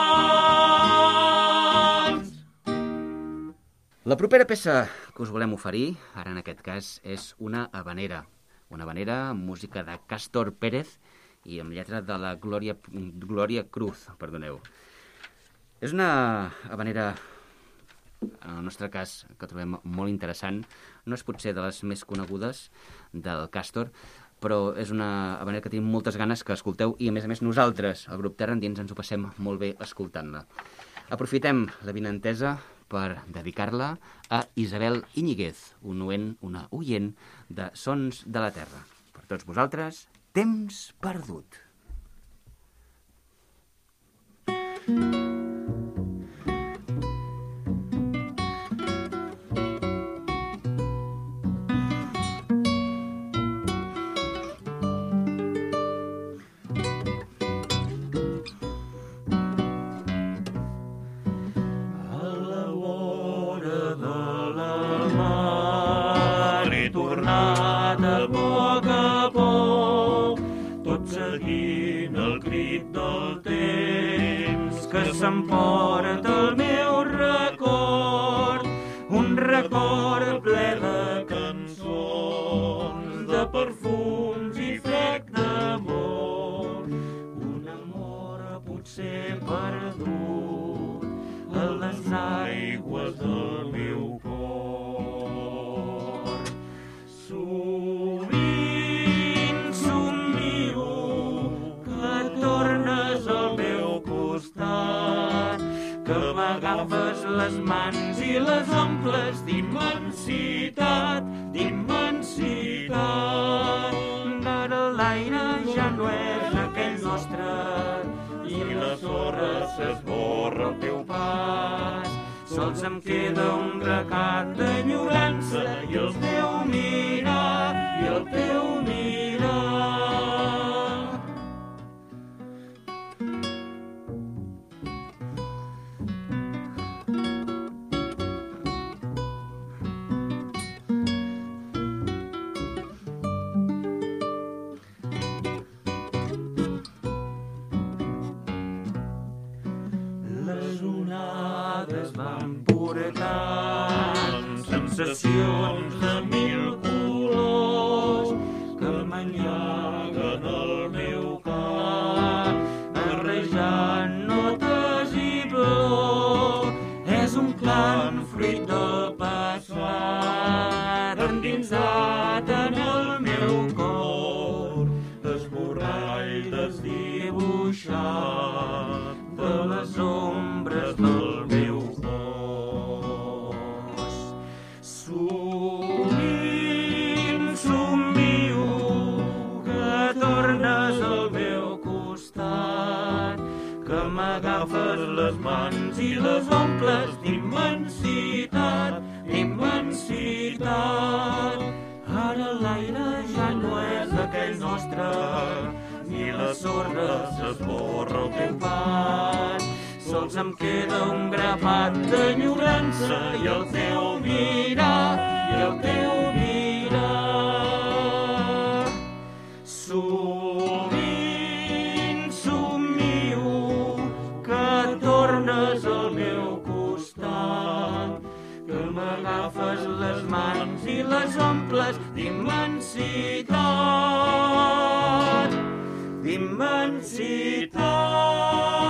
Speaker 5: cants.
Speaker 6: La propera peça que us volem oferir, ara en aquest cas, és una habanera, una habanera amb música de Cástor Pérez i amb lletra de la Glòria, Glòria Cruz, perdoneu. És una habanera, en el nostre cas, que trobem molt interessant. No és potser de les més conegudes del Cástor, però és una habanera que tenim moltes ganes que escolteu i, a més a més, nosaltres, el grup Terra Endins, ens ho passem molt bé escoltant-la. Aprofitem la vinentesa per dedicar-la a Isabel Iñiguez, un oient, una oient de Sons de la Terra. Per tots vosaltres, Temps perdut.
Speaker 9: S'emporta el meu record, un record ple de cançons, de perfums i frec d'amor, un amor potser perdut a les aigües del meu cor. Sovint somio que tornes al meu costat, que m'agafes les mans i les omples d'immensitat, d'immensitat. Ara l'aire ja no és aquell nostre i la sorra s'esborra al teu pas. Sols em queda un recat d'enyorança i el teu mirar, i el teu mirar. Sensacions de mil colors que m'anyaguen el meu cap, barrejant notes i plor. És un cant fruit del passat, endinsat en el meu cor, esborrar i desdibuixar de les ombres del meu cor. Sovint somio que tornes al meu costat, que m'agafes les mans i les omples d'immensitat, d'immensitat. Ara l'aire ja no és aquell nostre, ni la sorra s'esborra al teu pas. Sols em queda un grapat d'enyorança i el teu mirar, i el teu mirar. Sovint somio que tornes al meu costat, que m'agafes les mans i les omples d'immensitat, d'immensitat.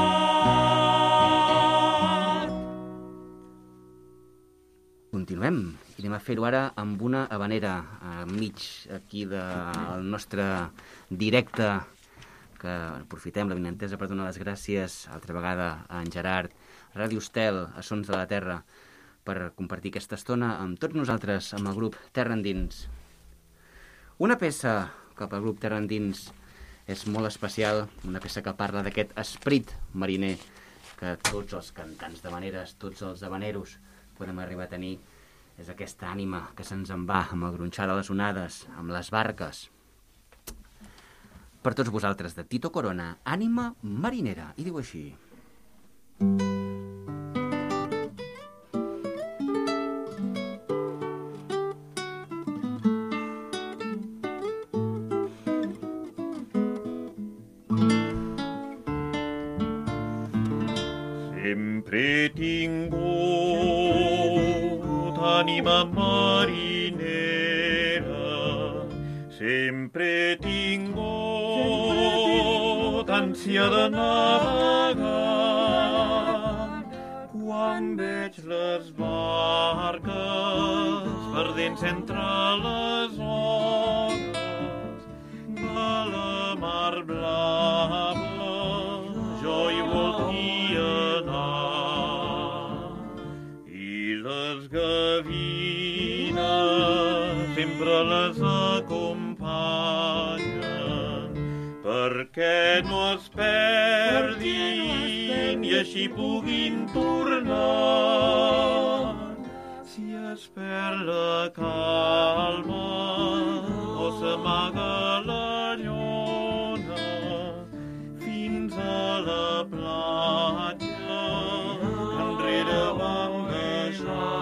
Speaker 6: Continuem i anem a fer-ho ara amb una habanera mig aquí del nostre directe, que aprofitem la vinentesa per donar les gràcies altra vegada a en Gerard, Ràdio Estel, a Sons de la Terra, per compartir aquesta estona amb tots nosaltres, amb el grup Terra Endins. Una peça que pel grup Terra Endins és molt especial, una peça que parla d'aquest esperit mariner que tots els cantants d'habaneres, tots els habaneros podem arribar a tenir. És aquesta ànima que se'ns en va amb el gronxar de les onades, amb les barques. Per tots vosaltres, de Tito Corona, Ànima marinera, i diu així.
Speaker 5: Sempre he tingut ànima marinera, Sempre he tingut ànsia de navegar quan veig les barques perdent-se entre les ones de la mar blava. Jo hi voldria anar i les gavines sempre les acompanyen perquè no es perdin i així puguin tornar. Si es perd la calma o s'amaga la lluna fins a la platja enrere vam deixar.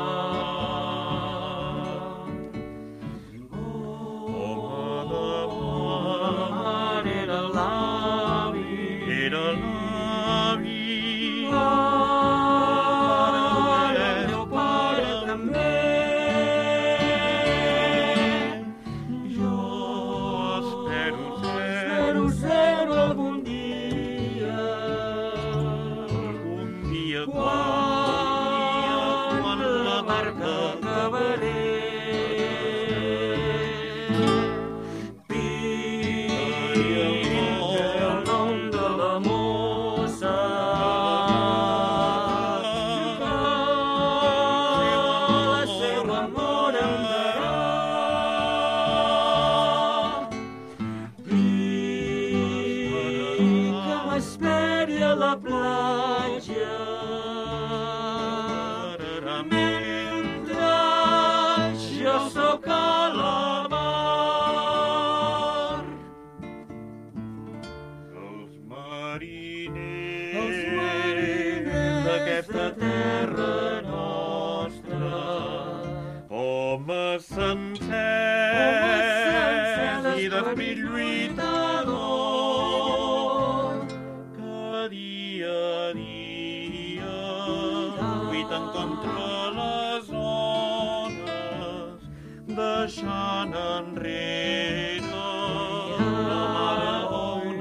Speaker 5: Deixant enrere la mare on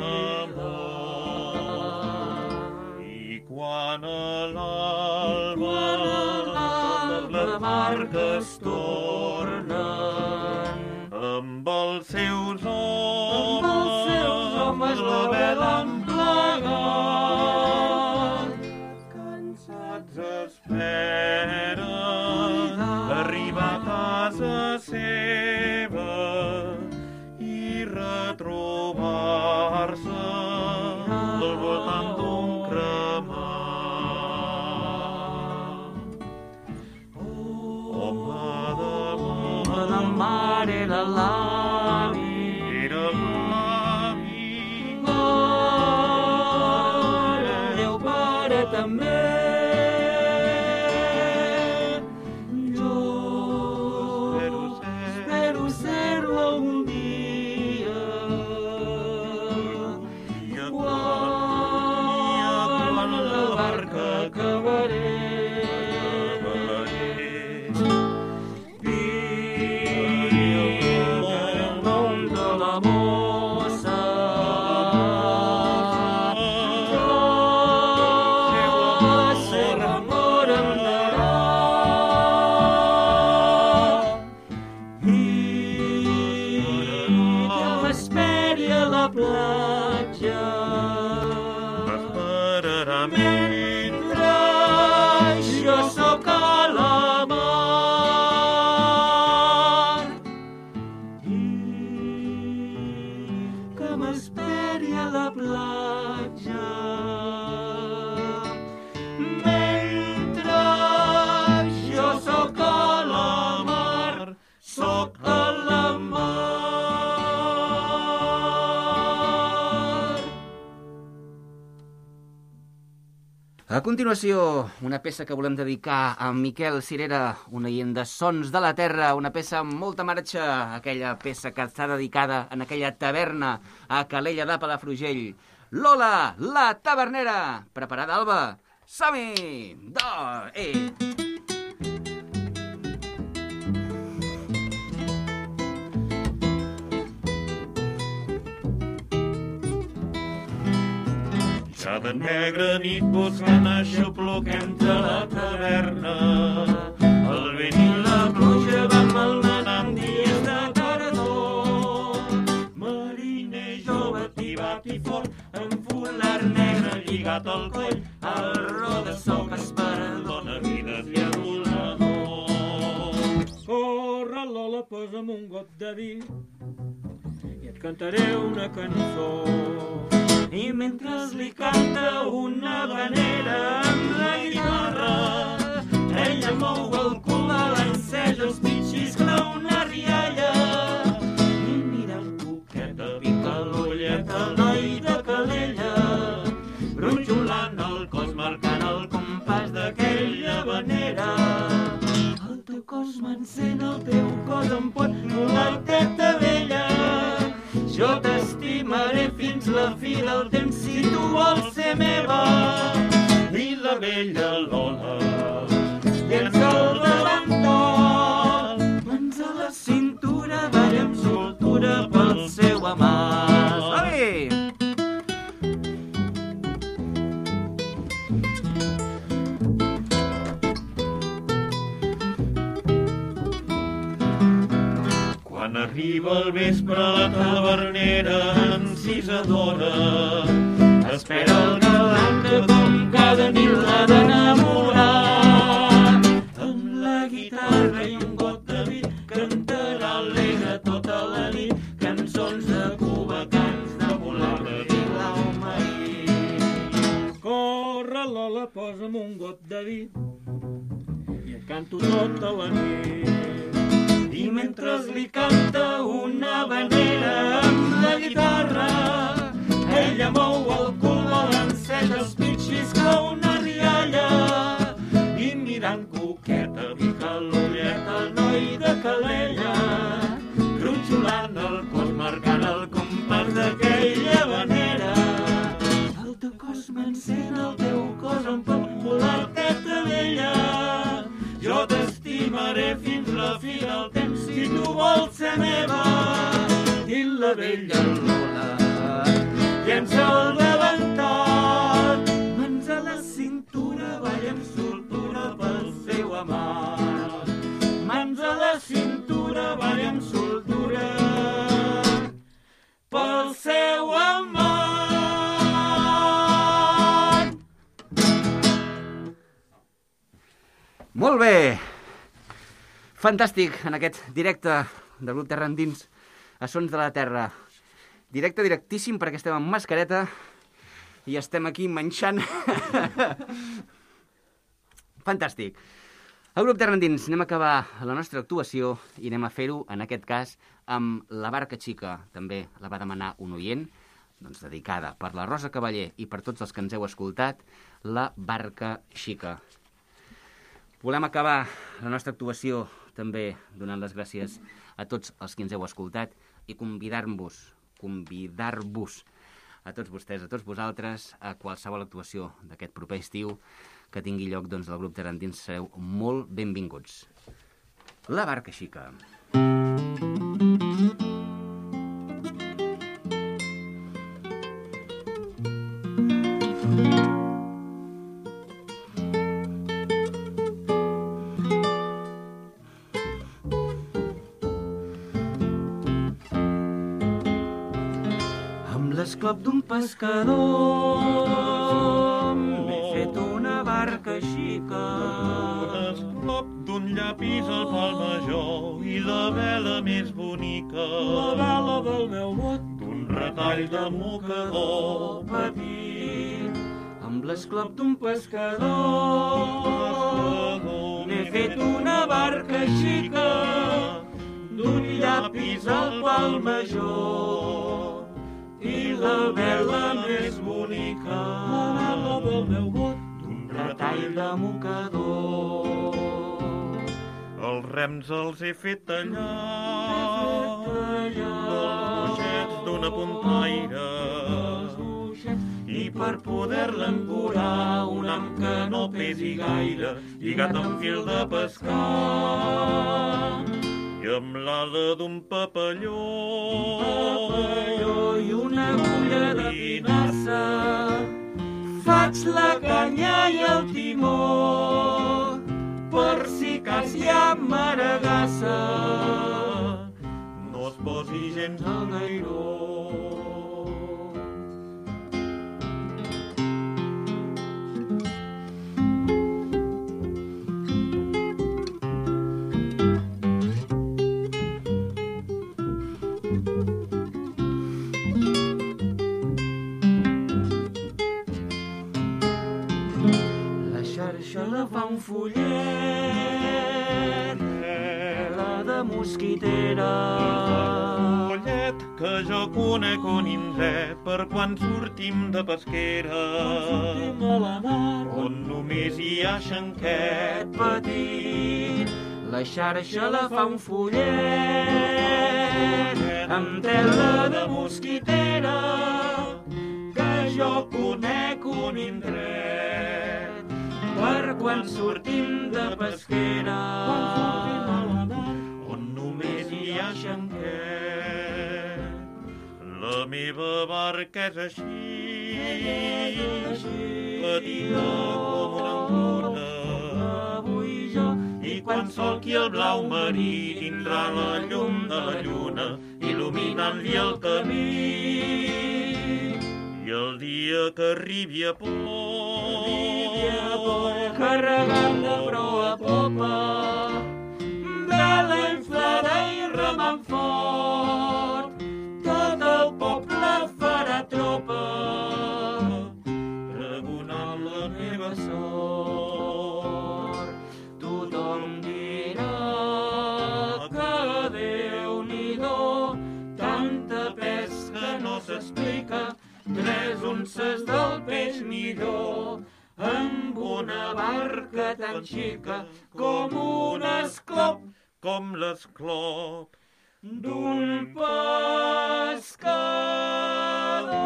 Speaker 5: amor. I quan a l'alba totes les barques tornen amb els seus homes la vela han plegat, cansats esperen arribar a casa seva i retrobar-se al voltant d'un cremat. Home del mar era l'avi, era l'avi, mare, Déu pare també.
Speaker 6: A continuació, una peça que volem dedicar a Miquel Cirera, un oient de Sons de la Terra, una peça amb molta marxa, aquella peça que està dedicada en aquella taverna a Calella de Palafrugell. Lola, la tavernera! Preparada, Alba? Som-hi! Do, eh!
Speaker 3: Cada negra nit buscant aixopluc entre la taverna. El vent i la pluja van malmenant dies de tardor. Mariner jove, tibat i fort, amb folar negre lligat al coll, al roda sol que espera dona vida i adolador.
Speaker 8: Corre, Lola, posa'm un got de vi i et cantaré una cançó.
Speaker 9: I mentre li canta una habanera amb la guitarra, ella mou el cul, balanceja els pits, xiscla una rialla i mira el cuqueta, pica l'ullet al noi de Calella, gronxolant el cos, marcant el compàs d'aquella habanera. El teu cos m'encén, el teu cos em pot volar teta vella. Jo t'estimaré fins la fi del temps si tu vols ser meva.
Speaker 3: I la vella Lola
Speaker 9: llença el davantal, mans a la cintura, balla amb soltura pel seu amant. Som-hi!
Speaker 3: Quan arriba el vespre la tavernera encisadora espera el galant que com cada nit l'ha d'enamorar.
Speaker 9: Amb la guitarra i un got de vi cantarà alegre tota la nit cançons de Cuba, cants de volar i l'aumaí.
Speaker 8: Corre, Lola, posa'm un got de vi i et canto tota la nit.
Speaker 9: I mentre li canta una habanera amb la guitarra, ella mou el cul, balanceja els pits, xiscla una rialla i mirant coqueta, pica l'ullet al noi de Calella, gronxolant el cos, marcant el compàs d'aquella habanera. El teu cos m'encén, el teu cos em pot volar teta vella. Jo t'estimaré fins la fi del temps si tu vols ser meva. I la vella Lola llença el davantal, mans a la cintura, balla amb soltura pel seu amant. Mans a la cintura, balla amb soltura pel seu amant. Molt bé! Fantàstic, en aquest directe del grup Terra Endins a Sons de la Terra. Directe directíssim perquè estem amb mascareta i estem aquí manxant. Fantàstic. El grup Terra Endins, anem a acabar la nostra actuació i anem a fer-ho, en aquest cas, amb La Barca Xica. També la va demanar un oient, doncs dedicada per la Rosa Cavaller i per tots els que ens heu escoltat, La Barca Xica. Volem acabar la nostra actuació també donant les gràcies a tots els que ens heu escoltat i convidar-vos, convidar-vos a tots vostès, a tots vosaltres, a qualsevol actuació d'aquest proper estiu que tingui lloc doncs, del grup Terra Endins. Sereu molt benvinguts. La Barca Xica. L'esclop d'un pescador m'he fet una barca xica.
Speaker 3: L'esclop d'un llapis al pal major i la vela més bonica.
Speaker 8: La vela del meu bot
Speaker 3: d'un retall de mocador
Speaker 9: petit. Amb l'esclop d'un pescador m'he fet una barca xica d'un llapis al pal major i la vela més bonica, la vela del meu bot, d'un retall de mocador.
Speaker 3: Els rems els he fet tallar, dels boixets d'una puntaire,
Speaker 9: i per poder-la encurar un ham que no pesi gaire, lligat amb fil de pescar.
Speaker 3: I amb l'ala d'un papalló,
Speaker 9: papalló i una agulla de pinassa, Agafats la canya i el timó, per si cas hi ha maregassa,
Speaker 3: no es posi gens al gairó.
Speaker 9: La fa un follet, la de mosquitera.
Speaker 3: Follet que jo conec un indret per quan sortim de pesquera,
Speaker 8: sortim a la mar,
Speaker 3: on només hi ha xanquet
Speaker 9: petit. La xarxa la fa un follet amb tela de mosquitera, que jo conec un indret per quan sortim de pesquera,
Speaker 3: on només hi ha xanquet. La meva barca és així, petita com una enguna,
Speaker 9: avui jo,
Speaker 3: i quan solqui el blau marí tindrà la llum de la lluna il·luminant-li el camí. I el dia que arribi a port,
Speaker 9: carregant de proa a popa, vela inflada i remant fort, tot el poble farà tropa,
Speaker 3: pregonant la meva
Speaker 9: sort. Tothom dirà que Déu-n'hi-do, tanta pesca no s'explica, tres unces del peix millor, amb una barca tan xica com un esclop,
Speaker 3: com l'esclop
Speaker 9: d'un pescador.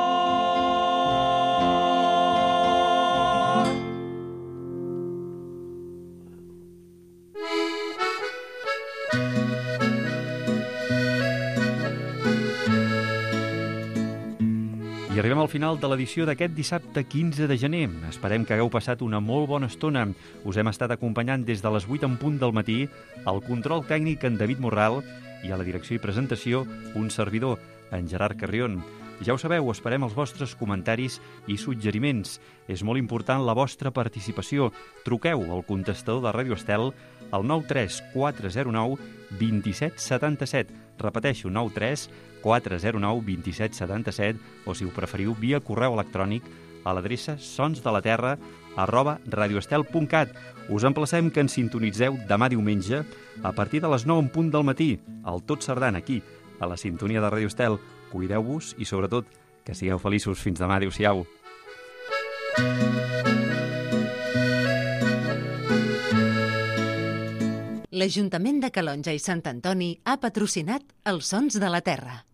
Speaker 2: I arribem al final de l'edició d'aquest dissabte quinze de gener. Esperem que hagueu passat una molt bona estona. Us hem estat acompanyant des de les vuit en punt del matí, al control tècnic en David Morral i a la direcció i presentació un servidor, en Gerard Carrion. Ja ho sabeu, esperem els vostres comentaris i suggeriments. És molt important la vostra participació. Truqueu al contestador de Ràdio Estel al nou tres quatre zero nou dos set set set. Repeteixo, nou tres quatre zero nou dos set set set, o si ho preferiu via correu electrònic a l'adreça sonsdelaterra arroba radioestel punt cat. Us emplacem que ens sintonitzeu demà diumenge a partir de les nou en punt del matí, al Tot Sardana, aquí, a la sintonia de Ràdio Estel. Cuideu-vos i, sobretot, que sigueu feliços. Fins demà. Adéu-siau.
Speaker 1: L'Ajuntament de Calonja i Sant Antoni ha patrocinat els Sons de la Terra.